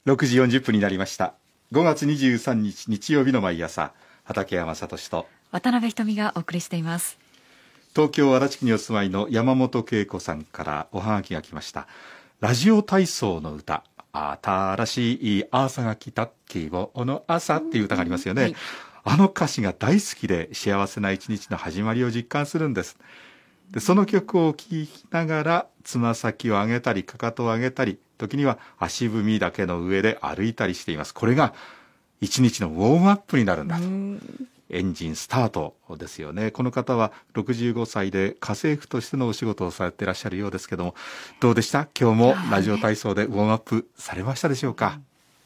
6時40分になりました。5月23日日曜日の毎朝、畠山聡と渡辺瞳がお送りしています。 東京足立区にお住まいの山本恵子さんからおはがきが来ました。ラジオ体操の歌、新しい朝が来た希望の朝っていう歌がありますよね、はい、あの歌詞が大好きで幸せな一日の始まりを実感するんです。でその曲を聴きながらつま先を上げたりかかとを上げたり、時には足踏みだけの上で歩いたりしています。これが一日のウォームアップになるんだと。エンジンスタートですよね。この方は65歳で家政婦としてのお仕事をされていらっしゃるようですけども、どうでした？今日もラジオ体操でウォームアップされましたでしょうか？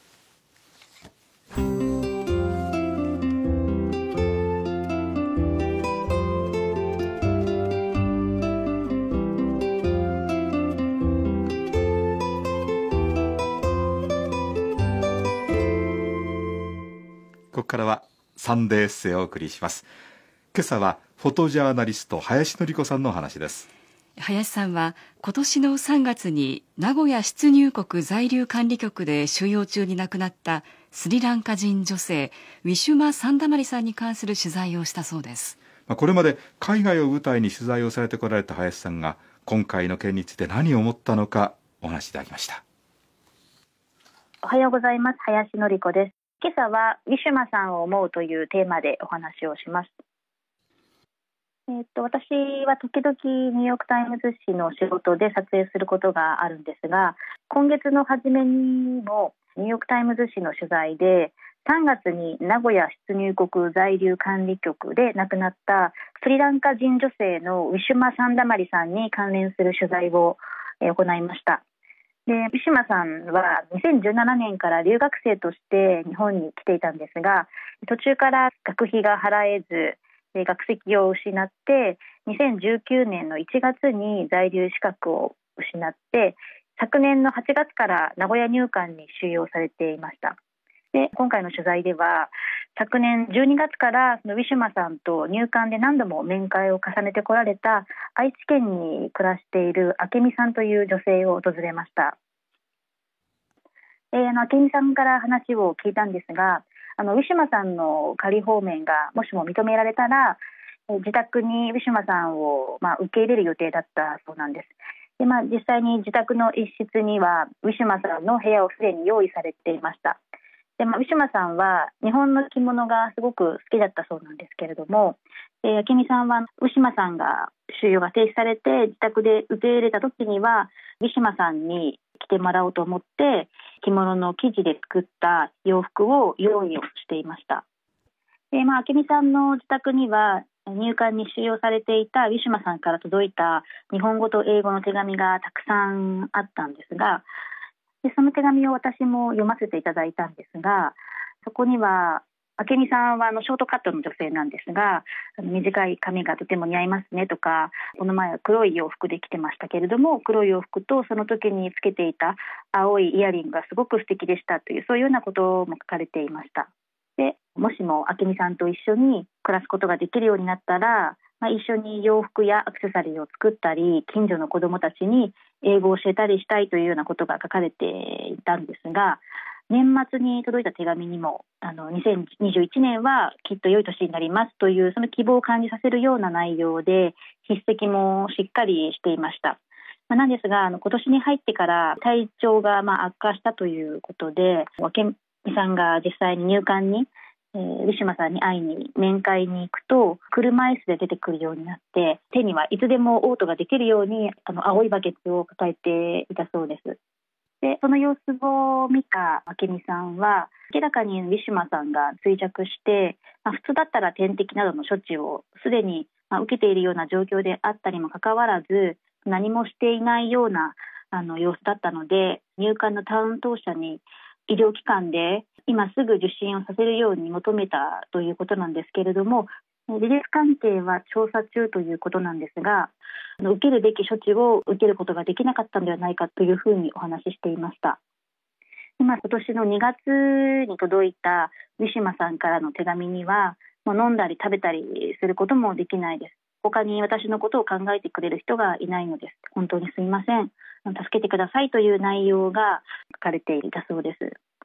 ここからはサンデーエッセイをお送りします。今朝はフォトジャーナリスト林典子さんのお話です。 林さんは今年の3月に名古屋出入国在留管理局で収容中に亡くなったスリランカ人女性ウィシュマ・サンダマリさんに関する取材をしたそうです。 これまで海外を舞台に取材をされてこられた林さんが今回の件について何を思ったのかお話しいただきました。 おはようございます。林典子です。今朝はウィシュマさんを思うというテーマでお話をします。私は時々ニューヨークタイムズ紙の仕事で撮影することがあるんですが、今月の初めにもニューヨークタイムズ紙の取材で3月に名古屋出入国在留管理局で亡くなったスリランカ人女性のウィシュマ・サンダマリさんに関連する取材を行いました。でウィシュマさんは2017年から留学生として日本に来ていたんですが、途中から学費が払えず学籍を失って2019年の1月に在留資格を失って、昨年の8月から名古屋入管に収容されていました。で今回の取材では昨年12月からウィシュマさんと入管で何度も面会を重ねてこられた愛知県に暮らしている明美さんという女性を訪れました。明美さんから話を聞いたんですが、ウィシュマさんの仮放免がもしも認められたら自宅にウィシュマさんを受け入れる予定だったそうなんです。で、実際に自宅の一室にはウィシュマさんの部屋をすでに用意されていました。で、ウィシュマさんは日本の着物がすごく好きだったそうなんですけれども、明美さんはウィシュマさんが収容が停止されて自宅で受け入れた時にはウィシュマさんに着てもらおうと思って着物の生地で作った洋服を用意をしていました。で、明美さんの自宅には入管に収容されていたウィシュマさんから届いた日本語と英語の手紙がたくさんあったんですが、でその手紙を私も読ませていただいたんですが、そこには明美さんはショートカットの女性なんですが、短い髪がとても似合いますねとか、この前は黒い洋服で着てましたけれども、黒い洋服とその時につけていた青いイヤリングがすごく素敵でしたという、そういうようなことも書かれていました。でもしも明美さんと一緒に暮らすことができるようになったら、一緒に洋服やアクセサリーを作ったり、近所の子どもたちに英語を教えたりしたいというようなことが書かれていたんですが、年末に届いた手紙にも2021年はきっと良い年になりますというその希望を感じさせるような内容で、筆跡もしっかりしていました。なんですが今年に入ってから体調が悪化したということで、明美さんが実際に入管にウィシュマさんに会いに面会に行くと車椅子で出てくるようになって、手にはいつでも嘔吐ができるように青いバケツを抱えていたそうです。でその様子を見た明美さんは明らかにウィシュマさんが衰弱して、普通だったら点滴などの処置をすでに受けているような状況であったにもかかわらず何もしていないような様子だったので、入管の担当者に医療機関で今すぐ受診をさせるように求めたということなんですけれども、事実関係は調査中ということなんですが、受けるべき処置を受けることができなかったのではないかというふうにお話ししていました。今年の2月に届いたウィシュマさんからの手紙には、飲んだり食べたりすることもできないです。他に私のことを考えてくれる人がいないのです。本当にすみません。助けてくださいという内容が書かれていたそうです。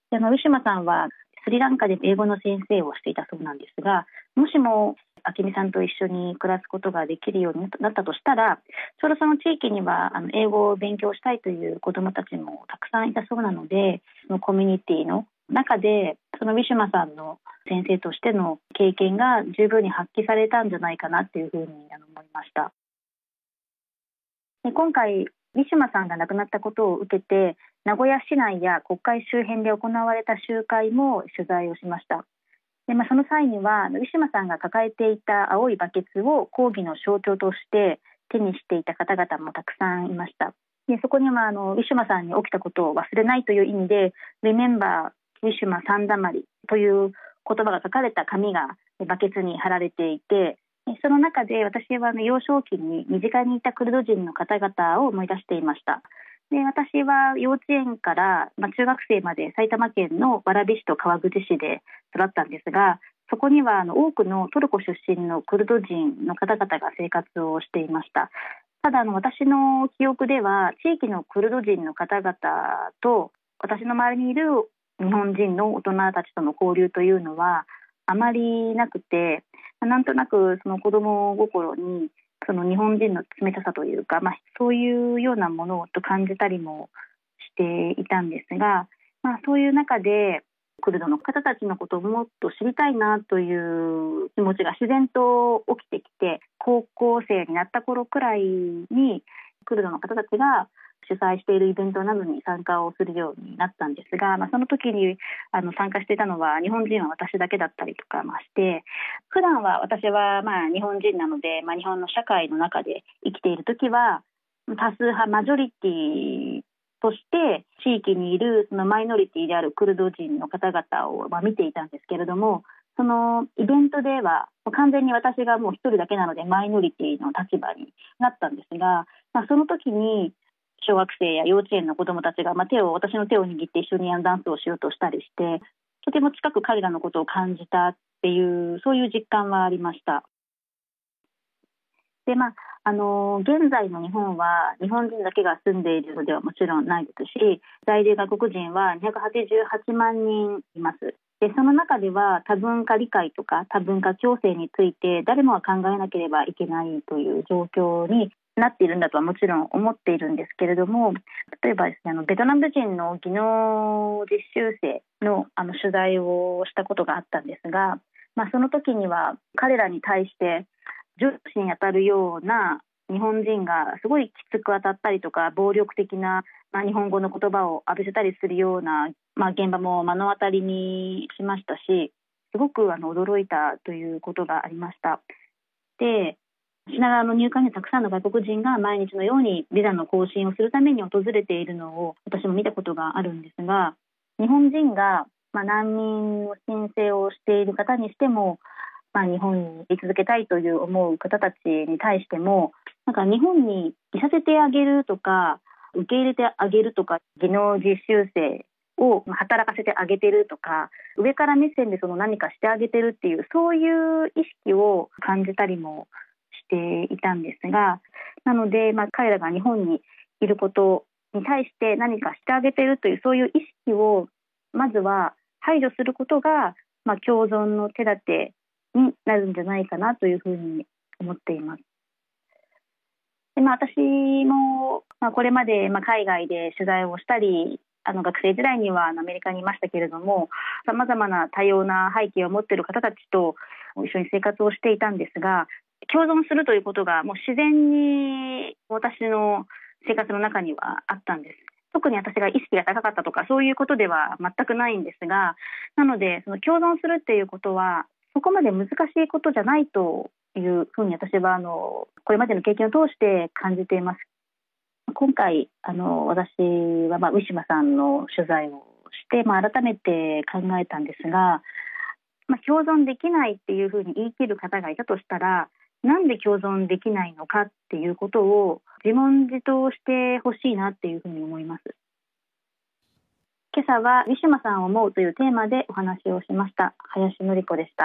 ウィシュマさんはスリランカで英語の先生をしていたそうなんですが、もしも明美さんと一緒に暮らすことができるようになったとしたら、ちょうどその地域には英語を勉強したいという子どもたちもたくさんいたそうなので、そのコミュニティの中でそのウィシュマさんの先生としての経験が十分に発揮されたんじゃないかなというふうに思いました。で、今回ウィシュマさんが亡くなったことを受けて、名古屋市内や国会周辺で行われた集会も取材をしました。で、その際にはウィシュマさんが抱えていた青いバケツを抗議の象徴として手にしていた方々もたくさんいました。で、そこにはウィシュマさんに起きたことを忘れないという意味で Remember ウィシュマさんだまりという言葉が書かれた紙がバケツに貼られていて、その中で私は幼少期に身近にいたクルド人の方々を思い出していました。で、私は幼稚園から、中学生まで埼玉県の蕨市と川口市で育ったんですが、そこには多くのトルコ出身のクルド人の方々が生活をしていました。ただ私の記憶では地域のクルド人の方々と私の周りにいる日本人の大人たちとの交流というのはあまりなくて、なんとなくその子供心にその日本人の冷たさというか、そういうようなものをと感じたりもしていたんですが、そういう中でクルドの方たちのことをもっと知りたいなという気持ちが自然と起きてきて、高校生になった頃くらいにクルドの方たちが主催しているイベントなどに参加をするようになったんですが、その時に参加していたのは日本人は私だけだったりとかして、普段は私は日本人なので、日本の社会の中で生きている時は多数派マジョリティとして地域にいるそのマイノリティであるクルド人の方々を見ていたんですけれども、そのイベントでは完全に私がもう一人だけなのでマイノリティの立場になったんですが、その時に小学生や幼稚園の子どもたちが私の手を握って一緒にダンスをしようとしたりして、とても近く彼らのことを感じたっていう、そういう実感はありました。で、現在の日本は日本人だけが住んでいるのではもちろんないですし、在留外国人は288万人います。で、その中では多文化理解とか多文化共生について誰もが考えなければいけないという状況になっているんだとはもちろん思っているんですけれども、例えばですね、ベトナム人の技能実習生の取材をしたことがあったんですが、その時には彼らに対して上司に当たるような日本人がすごいきつく当たったりとか、暴力的な、日本語の言葉を浴びせたりするような、現場も目の当たりにしましたし、すごく驚いたということがありました。で、品川の入管にたくさんの外国人が毎日のようにビザの更新をするために訪れているのを私も見たことがあるんですが、日本人が難民の申請をしている方にしても、日本に居続けたいという思う方たちに対しても、日本にいさせてあげるとか受け入れてあげるとか、技能実習生を働かせてあげてるとか、上から目線で何かしてあげてるっていう、そういう意識を感じたりもしていたんですが、なので、彼らが日本にいることに対して何かしてあげてるという、そういう意識をまずは排除することが、共存の手立てになるんじゃないかなというふうに思っています。で、私も、これまで海外で取材をしたり、学生時代にはアメリカにいましたけれども、さまざまな多様な背景を持っている方たちと一緒に生活をしていたんですが、共存するということがもう自然に私の生活の中にはあったんです。特に私が意識が高かったとかそういうことでは全くないんですが、なのでその共存するっていうことはそこまで難しいことじゃないというふうに私はこれまでの経験を通して感じています。今回私はウィシュマさんの取材をして、改めて考えたんですが、共存できないっていうふうに言い切る方がいたとしたら、なんで共存できないのかっていうことを自問自答してほしいなっていうふうに思います。今朝はウィシュマさんを思うというテーマでお話をしました。林典子でした。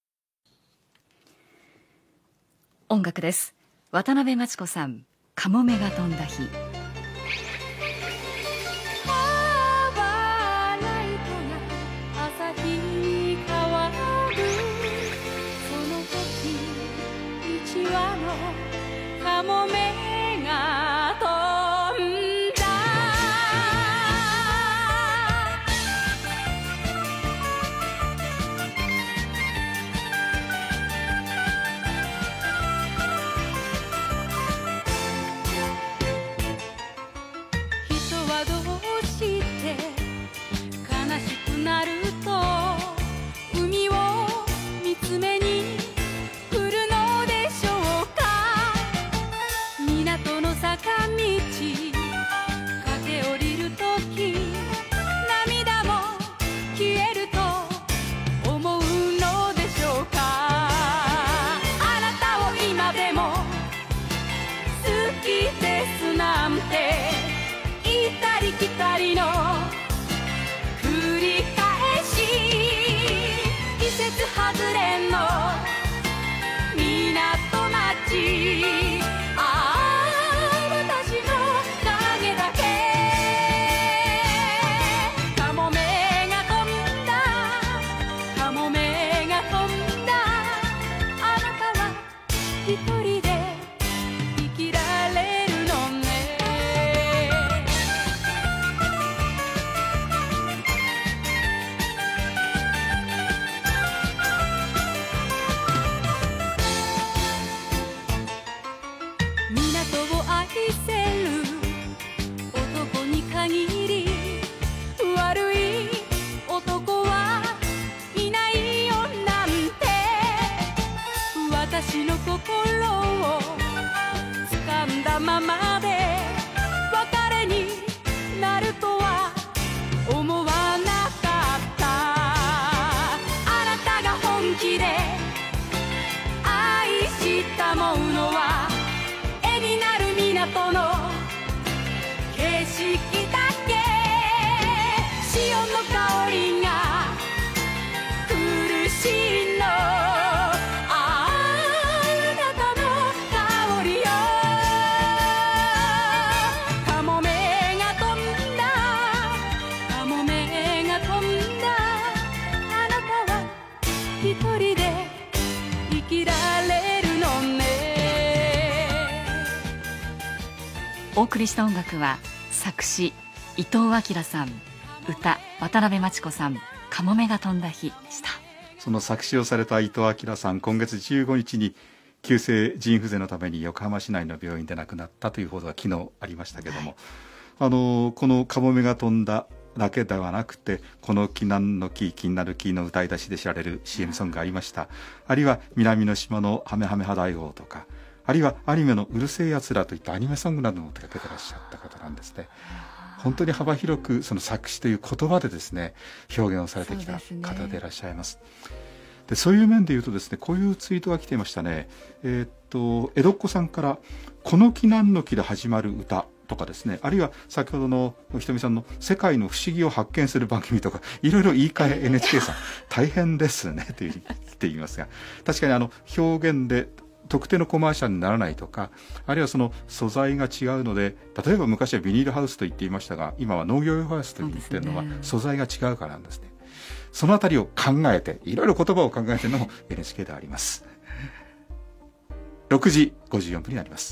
音楽です。渡辺真知子さん、カモメが飛んだ日。 はどうして悲しくなると海を見つめに来るのでしょうか。港の坂道駆け下りるとき涙も消えると思うのでしょうか。あなたを今でも好きですなんて行ったり来たりの繰り返し、季節外れの港町、ああ私の影だけ。カモメが飛んだカモメが飛んだ、あなたは一人で生きられるのね。港を愛せる男に限り悪い男はいないよなんて、私の心を掴んだままで別れになるとは思わなかった。あなたが本気で愛したものは絵になる港の景色だけ。潮の香りが苦しいの、あなたの香りよ。カモメが飛んだカモメが飛んだ、あなたは一人で生きられるのね。 お送りした音楽は作詞伊藤明さん、歌渡辺真知子さん、カモメが飛んだ日でした。 その作詞をされた伊藤明さん、今月15日に急性腎不全のために横浜市内の病院で亡くなったという報道が昨日ありましたけども、このカモメが飛んだだけではなくて、この気難の木、気になる木の歌い出しで知られる CM ソングがありました。あるいは南の島のハメハメハ大王とか、あるいはアニメのうるせえやつらといったアニメソングなども手掛けてらっしゃった方なんですね。本当に幅広くその作詞という言葉でですね、表現をされてきた方でいらっしゃいます。でそういう面で言うとですね、こういうツイートが来ていましたね。江戸っ子さんから、この木なんの木で始まる歌とかですね、あるいは先ほどのひとみさんの世界の不思議を発見する番組とか、いろいろ言い換え NHK さん大変ですねというふうに言っていますが、確かに表現で特定のコマーシャルにならないとか、あるいはその素材が違うので、例えば昔はビニールハウスと言っていましたが、今は農業用ハウスと言っているのは素材が違うからなんですね。そのあたりを考えて、いろいろ言葉を考えているのも NHK であります。6時54分になります。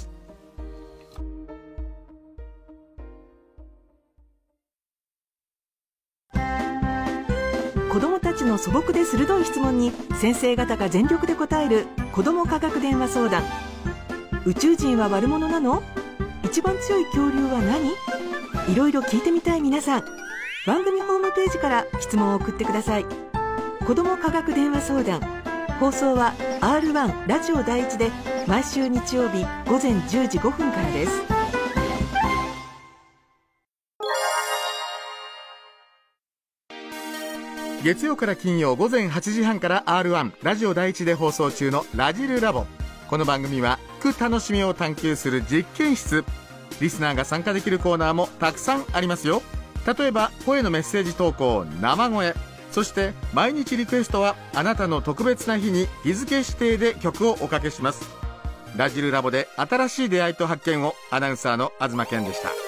子どもたちの素朴で鋭い質問に先生方が全力で答える子ども科学電話相談。宇宙人は悪者なの？一番強い恐竜は何？いろいろ聞いてみたい皆さん、番組ホームページから質問を送ってください。子ども科学電話相談、放送は R1 ラジオ第一で毎週日曜日午前10時5分からです。 月曜から金曜午前8時半から R1 ラジオ第一で放送中のラジルラボ。この番組は聞く楽しみを探求する実験室。リスナーが参加できるコーナーもたくさんありますよ。例えば声のメッセージ投稿、生声、そして毎日リクエストはあなたの特別な日に日付指定で曲をおかけします。ラジルラボで新しい出会いと発見を。アナウンサーの東健でした。